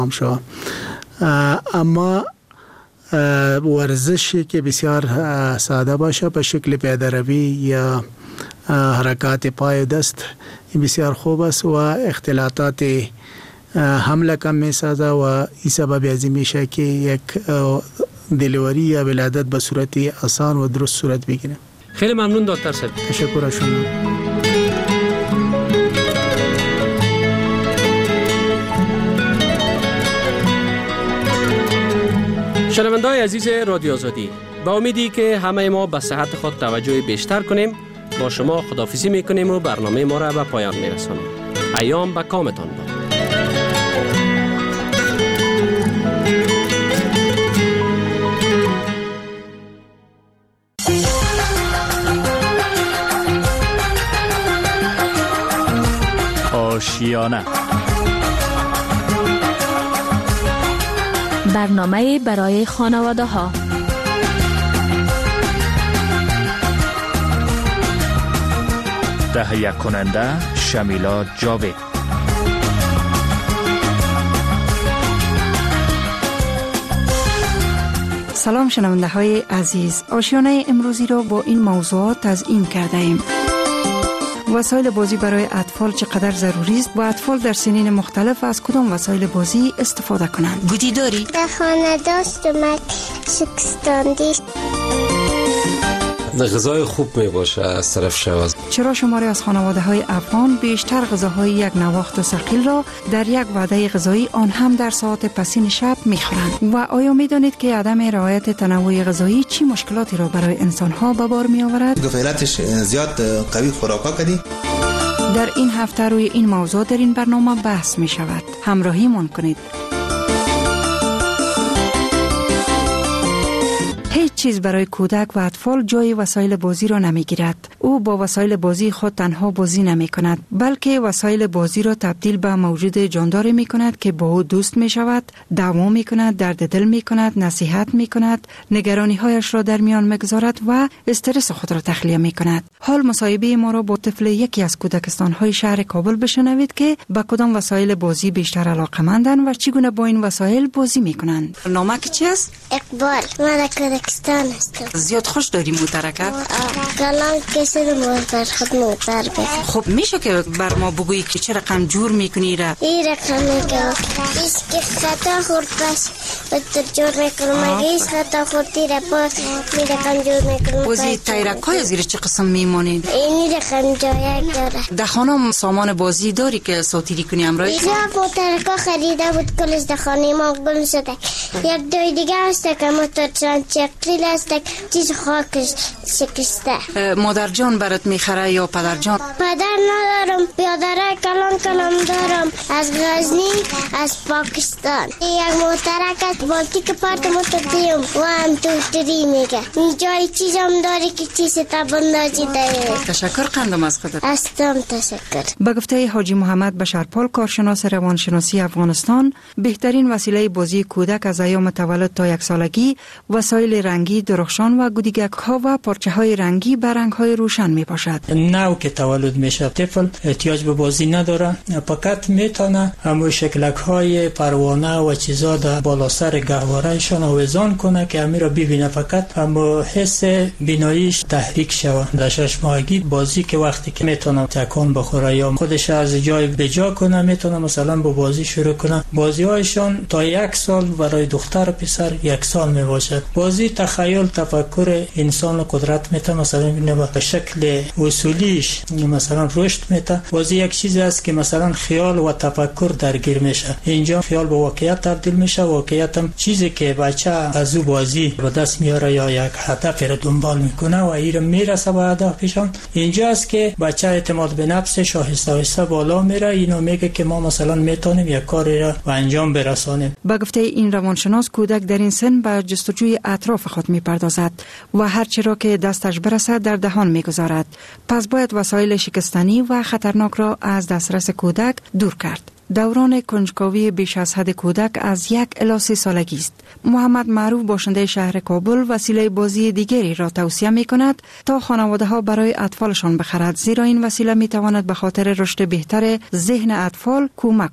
شد. اما ورزشی که بسیار ساده باشه به شکل پیاده‌روی یا حرکات پای و دست این بسیار خوب است و اختلاطات حمله کم می سازه و این سبب ازی میشه که یک دلیوری یا ولادت به صورت آسان و درست صورت بگیره. خیلی ممنون دکتر صاحب. تشکر از شما. شنونده‌های عزیز رادیو آزادی، با امیدی که همه ما به صحت خود توجه بیشتر کنیم با شما خداحافظی میکنیم و برنامه ما را به پایان میرسانیم. ایام به کامتان باد. آشیانه، برنامه برای خانواده ها. تهیه کننده شمیلا جاوید. سلام شنونده های عزیز، آشیانه امروزی را با این موضوعات تزیین کرده ایم. وسایل بازی برای اطفال چقدر ضروری است؟ با اطفال در سنین مختلف از کدام وسایل بازی استفاده کنند؟ گویی داری؟ در خانه داشت اومد شکستاندی. غذای خوب می باشه از طرف شواز. چرا شماری از خانواده های افغان بیشتر غذاهای یک نواخت و ثقیل را در یک وعده غذایی آن هم در ساعات پسین شب می خورند؟ و آیا می دانید که عدم رعایت تنوع غذایی چی مشکلاتی را برای انسان ها به بار می آورد؟ فعالیتش زیاد قوی خوراکا کردی. در این هفته روی این موضوع در این برنامه بحث می شود. همراهی من کنید. هیچ چیز برای کودک و اطفال جای وسایل بازی را نمی گیرد. او با وسایل بازی خود تنها بازی نمی کند، بلکه وسایل بازی را تبدیل به موجود جانداری می کند که با او دوست می شود، دعوا می کند، درد دل می کند، نصیحت می کند، نگرانی هایش را در میان می گذارد و استرس خود را تخلیه می کند. حال مصاحبه ما را با طفل یکی از کودکستان های شهر کابل بشنوید که با کدام وسایل بازی بیشتر علاقه‌مندند و چگونه با این وسایل بازی می کنند. نامک چی است؟ اقبال. من کودکستان هستم. زیاد خوش داری موترکت؟ کلان کسی رو موتر خود موتر بگم. خب میشه که بر ما بگویی که چه رقم جور میکنی را؟ این رقم میکنم ایش که خطا خورد بس بطور جور میکنم. اگه ایش خطا خوردی را باز می رقم جور میکنم. بازی تایرک های زیر چه قسم میمانید؟ اینی رقم جایک داره. در خانه سامان بازی داری که ساتیری کنی امرای؟ اینجا موترکا خریده بود کلش در خانه ما گل شده. یک دوی دیگه هست که موتر چقیل است چیز خاکش شکسته. مادر جان برات میخره یا پدر جان؟ پدر ندارم، بیادره کلان دارم از غزنی از پاکستان. یک موترک است بالتی که پارت موتردیم و هم توتری میگه. اینجا چیزم داری که چیز تبندازی داره. تشکر قندم از خودت. استم تشکر. به گفته حاجی محمد بشارپال کارشناس روانشناسی افغانستان، بهترین وسیله بازی کودک از ایام تولد تا یک سالگی وسایل رنگی، درخشان و گودیگک ها و پارچه های رنگی به رنگ های روشن می باشد. نو که تولد میشه طفل احتیاج به بازی نداره، فقط میتونه همون شکلک های پروانه و چیزا در بالا سر گهوارهشان آویزان کنه که همین را ببینه، فقط همون حس بیناییش تحریک شود. در 6 ماهگی بازی که وقتی که میتونه تکان بخوره یا خودش از جای به جا کنه، میتونه مثلا با بازی شروع کنه. بازی هایشان تا 1 سال برای دختر و پسر 1 سال می باشد. بازی تخیل تفکر انسان قدرت میته، مثلا ببینه به شکل اصولیش مثلا رشد میته. بازی یک چیزی است که مثلا خیال و تفکر درگیر میشه. اینجا خیال به واقعیت تبدیل میشه، واقعیت هم چیزی که بچه از او بازی به دست میاره یا یک هدف را دنبال میکنه و این میرسه به هدفشان. اینجا است که بچه اعتماد به نفسش آهسته آهسته بالا میره. اینو میگه که ما مثلا میتونیم یک کاری را به انجام برسانیم. با گفته این روانشناس، کودک در این سن به جستجوی اطراف خود میپردازد و هر چی را که دستش برسد در دهان میگذارد. پس باید وسایل شکستنی و خطرناک را از دسترس کودک دور کرد. دوران کنجکاوی بیش از حد کودک از 1 الی 3 سالگی است. محمد معروف باشنده شهر کابل وسیله بازی دیگری را توصیه می کند تا خانواده ها برای اطفالشان بخرد، زیرا این وسیله می تواند به خاطر رشد بهتر ذهن اطفال کمک کند.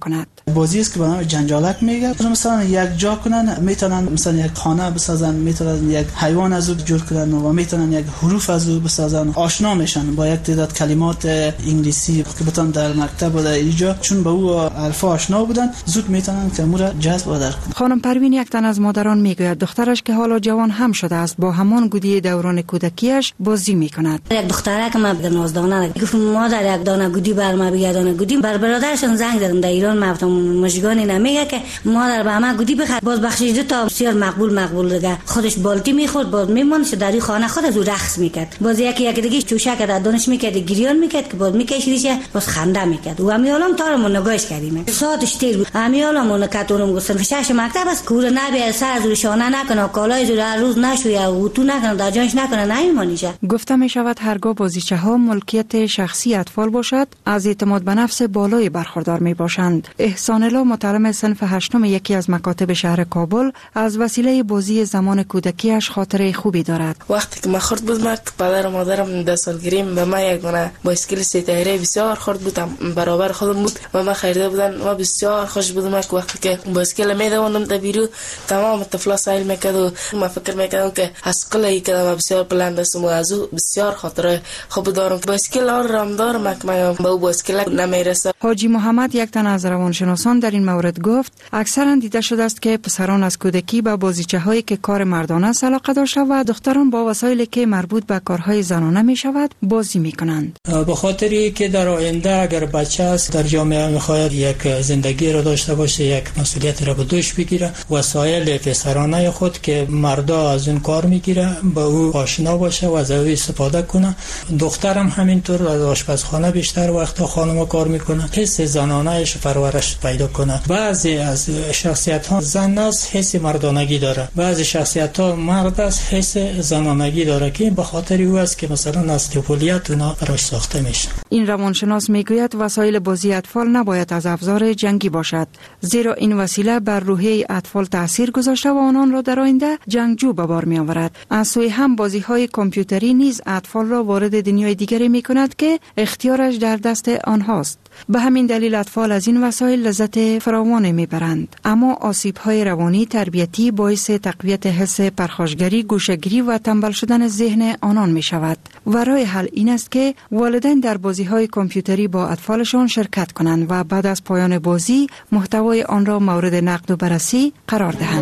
بازی است که به نام جنجالک میگه. مثلا یک جا کنن میتونن مثلا یک خانه بسازن، میتونن یک حیوان از اون جور کنن و میتونن یک حروف از اون بسازن. آشنا میشن با یک تعداد کلمات انگلیسی که بتون در مکتب و در اینجا چون با او الفا آشنا بودن زود میتونن که امور جذب و درک کنن. خانم پروین یک تن از مادران میگوید دخترش که حالا جوان هم شده است با همان گودی دوران کودکیش بازی میکند. یک دخترک ما به نازدانه گفت مادر یک دانه گودی بر ما بگه، دانه گودی بر برادرشون زنگ زدم در ایران، ما گفتم مشگانی نمیگه که مادر به ما گودی بخره. باز بخشش دو تا بسیار مقبول دیگه خودش بالتی میخورد، باز میموند در این خانه خود از او رقص میکرد. باز یک دیگه چوشک در دانش میکرد، گریان میکرد که باز میکشیدش باز خنده میکرد. و امیالم تارمون نگاهش کردیم ساعتش تیر بود. امیالمون کاتونم گفتن شش مکتب است کور نبی سر از شانه نکنه، کالای زور هر روز نشویه و تو نکنه، در جانش نکنه، نمیمونیشه. گفته می شود هرگاه بازیچه ها ملکیت شخصی اطفال باشد از اعتماد به نفس بالای برخوردار می باشند. احسان الله متعلم صنف هشتم یکی از مکاتب شهر کابل از وسیله بازی زمان کودکیش خاطره خوبی دارد. وقتی که من خرد بودم پدر و مادرم 10 سالگیم به من یک دونه بایسکل سه تایره بسیار خرد بودم برابر خودم بود و من خریده بودن و بسیار خوش بودم که وقتی که بایسکل میدوندم در بیرو تمام طفلا سایل میکرد و من فکر میکردم که از قلعی که من بسیار بلند هستم و از او بسیار خاطره خوب دارم. بایسکل آرام دارم که من به او بایسکل نمیرسه. حاجی محمد یک تن از روانشناسان در این مورد گفت اکثرا دیده شده است که پسران از کودکی به بازیچه هایی که کار مردانه است علاقه داشته و دختران با وسایلی که مربوط به کارهای زنانه می شود بازی می کنند. به خاطری که در آینده اگر بچه است در جامعه میخواهد یک زندگی را داشته باشه، یک مسئولیت را به دوش بگیره، وسایل پسرانه خود که مردا از اون کار میگیره با او آشنا باشه و از او استفاده کنه. دخترم همینطور از آشپزخانه بیشتر وقتا خانم کار میکنه، حس زنانه‌اش پرورش پیدا کنه. بعضی از شخصیت ها زن است حس مردانگی داره، بعضی شخصیت ها مرد است حس زنانگی داره که به خاطر او است که مثلا از طفولیت اونا براش ساخته میشه. این روانشناس میگوید وسایل بازی اطفال نباید از افزار جنگی باشد، زیرا این وسیله بر روحیه اطفال تاثیر گذاشته و آنان را در آینده جنگجو به بار می آورد. از سوی هم بازی های کامپیوتری نیز اطفال را وارد دنیای دیگری می کند که اختیارش در دست آنهاست. به همین دلیل اطفال از این وسایل لذت فراوانی می برند، اما آسیب های روانی تربیتی باعث تقویت حس پرخاشگری، گوشه‌گیری و تنبل شدن ذهن آنان می شود. و راه حل این است که والدین در بازی های کامپیوتری با اطفالشان شرکت کنند و بعد از پایان بازی محتوای آن را مورد نقد و بررسی قرار دهند.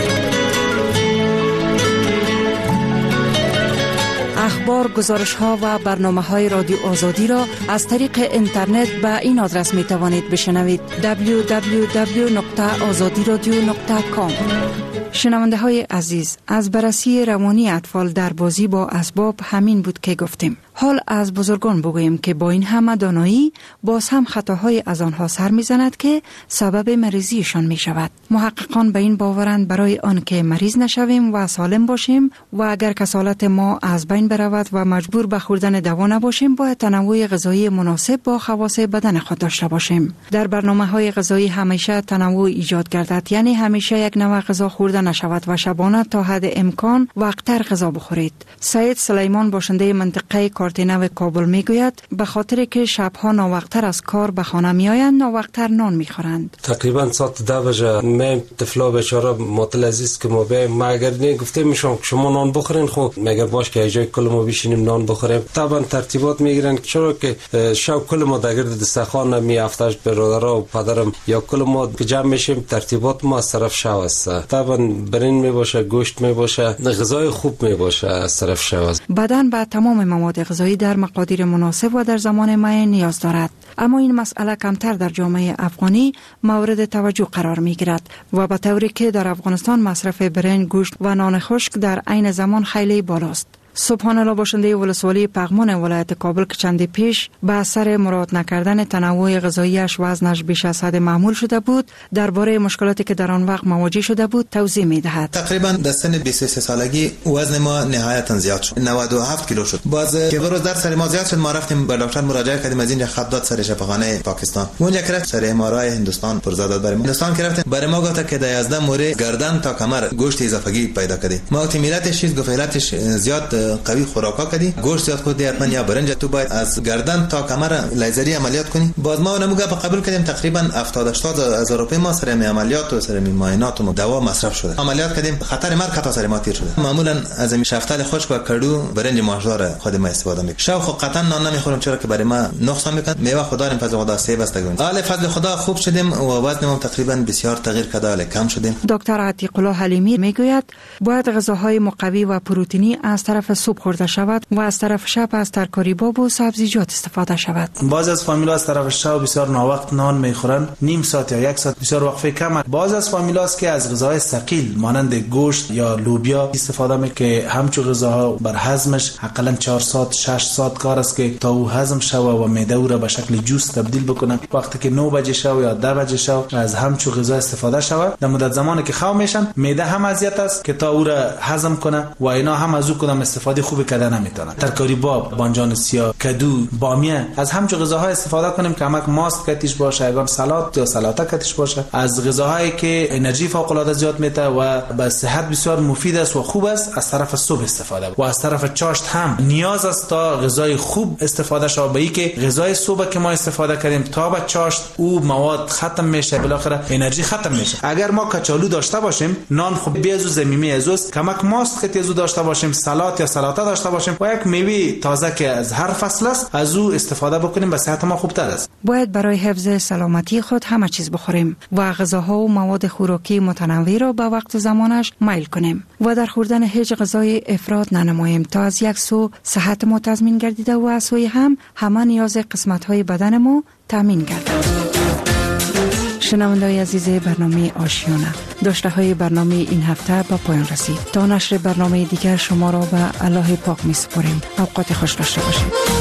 اخبار، گزارش ها و برنامه های رادیو آزادی را از طریق اینترنت به این آدرس می توانید بشنوید: www.azadiradio.com. شنونده های عزیز، از بررسی روانی اطفال در بازی با اسباب همین بود که گفتیم. حال از بزرگان بگوییم که با این همه دانایی باز هم خطاهای از آنها سر میزند که سبب مریضیشان می شود. محققان به این باورند برای آن که مریض نشویم و سالم باشیم و اگر کسالت ما از بین برود و مجبور به خوردن دوا نباشیم، باید تنوع غذایی مناسب با خواص بدن خود داشته باشیم. در برنامه‌های غذایی همیشه تنوع ایجاد گردد، یعنی همیشه یک نوع غذا خورده نشود و شبانه تا حد امکان وقتر غذا بخورید. سید سلیمان باشنده منطقه کارتینو کابل میگوید به خاطر که شبها ناوقتر از کار به خانه میآیند ناوقتر نان میخورند. تقریبا ساعت 10 بجه من طفلا بیچاره ماطل عزیز که ما بیایم، ما اگر نه گفتیم میشم شما نان بخورین، خب مگر باش که جای کل ما بشینیم نان بخوریم. طبعا ترتیبات میگیرن چرا که شب کل ما در گرد دسترخوان میافتاش برادرها و پدرم یا کل ما جمع میشیم، ترتیبات ما از طرف شب است. طبعا برنج می باشه، گوشت می باشه، غذای خوب می باشه از طرف شب. بدن به تمام مواد غذایی در مقادیر مناسب و در زمان معین نیاز دارد، اما این مسئله کمتر در جامعه افغانی مورد توجه قرار می گیرد و به طوری که در افغانستان مصرف برنج، گوشت و نان خشک در عین زمان خیلی بالاست. سبحان الله باشنده ولسوالی پغمان ولایت کابل که چندی پیش به اثر مراعات نکردن تنوع غذاییش وزنش بیش از حد معمول شده بود، درباره مشکلاتی که در آن وقت مواجه شده بود توضیح می‌دهد. تقریبا در سن 23 سالگی وزن ما نهایتا زیاد شد، 97 کیلو شد. باز که روز در سر ما زیاد شد، ما رفتیم به دکتر مراجعه کردیم، از اینجا خط داد سر شفاخانه پاکستان. اونجا که رفت سر امارای هندوستان پرزا داد برام. هندوستان که رفتیم برای ما گفت که در 11 مورد گردن تا کمر گوشت اضافگی پیدا کردی. ما گفتیم علتش چیز، گفت علتش زیاد قوی خوراکا کردی، گوشت زیاد خوردی حتما یا برنج، تو باید از گردن تا کمر لیزری عملیات کنی. باز ما اونمو قبول کردیم تقریبا 70-80 هزار روپیه ما سر عملیات و سر معاینات و دوا مصرف شده. عملیات کردیم، خطر مرگ حتی سر ما تیر شده. معمولا از این شفتل خشک و کدو برنج ماهدار خود ما استفاده میکنیم. شاو خب قطعا نان نمیخورم چرا که برای ما نقصان میکنه. میوه خدا ریم فضل خدا سیب است گون. حال فضل خدا خوب شدیم و وزنمون تقریبا بسیار تغییر کرده، کم شدیم. دکتر عتیق الله حلیمی میگوید باید غذاهای مقوی و پروتئینی از طرف صبح خورده شود و از طرف شب از ترکاری باب و سبزیجات استفاده شود. بعض از فامیلا از طرف شب بسیار ناوقت نان میخورن، نیم ساعت یا یک ساعت، بسیار وقفه کم. بعض از فامیلا است که از غذاهای ثقیل مانند گوشت یا لوبیا استفاده میکنه که همچون غذاها بر هضمش حداقل 4 ساعت 6 ساعت کار است که تا او هضم شوه و معده او را به شکل جوس تبدیل بکنه. وقتی که 9 بجه شو یا 10 بجه شو از همچون غذا استفاده شوه، در مدت زمانی که خو میشن معده هم اذیت است که تا او را هضم کنه و اینا هم از او کدام استفاده خوبی کرده نمیتونن. ترکاری باب، بانجان سیاه، کدو، بامیه، از همچون غذاها استفاده کنیم که همک ماست کتیش باشه، اگر سالاد یا سلاطه کتیش باشه. از غذاهایی که انرژی فوق العاده زیاد میده و به صحت بسیار مفید است و خوب است از طرف صبح استفاده و از طرف چاشت هم نیاز است تا غذای خوب استفاده شود. به اینکه غذای صبح که ما استفاده کردیم تا به چاشت او مواد ختم میشه، بالاخره انرژی ختم میشه. اگر ما کچالو داشته باشیم، نان خوب بیازو زمینی ازوست، کمک ماست که تیزو داشته باشیم، سالاد یا سلاطه داشته باشیم و یک میوه تازه که از هر فصل است از او استفاده بکنیم، به صحت ما خوبتر است. باید برای حفظ سلامتی خود همه چیز بخوریم و غذاها و مواد خوراکی متنوع را به وقت زمانش میل کنیم و در خوردن هیچ غذای افراط ننماییم تا از یک سو صحت ما تضمین گردیده و از سوی هم همه نیاز قسمت‌های بدن ما تامین گردد. شنونده‌های عزیز برنامه آشیانه، داشته های برنامه این هفته به پایان رسید. تا نشر برنامه دیگر شما را به الله پاک می سپاریم. اوقات خوش داشته باشید.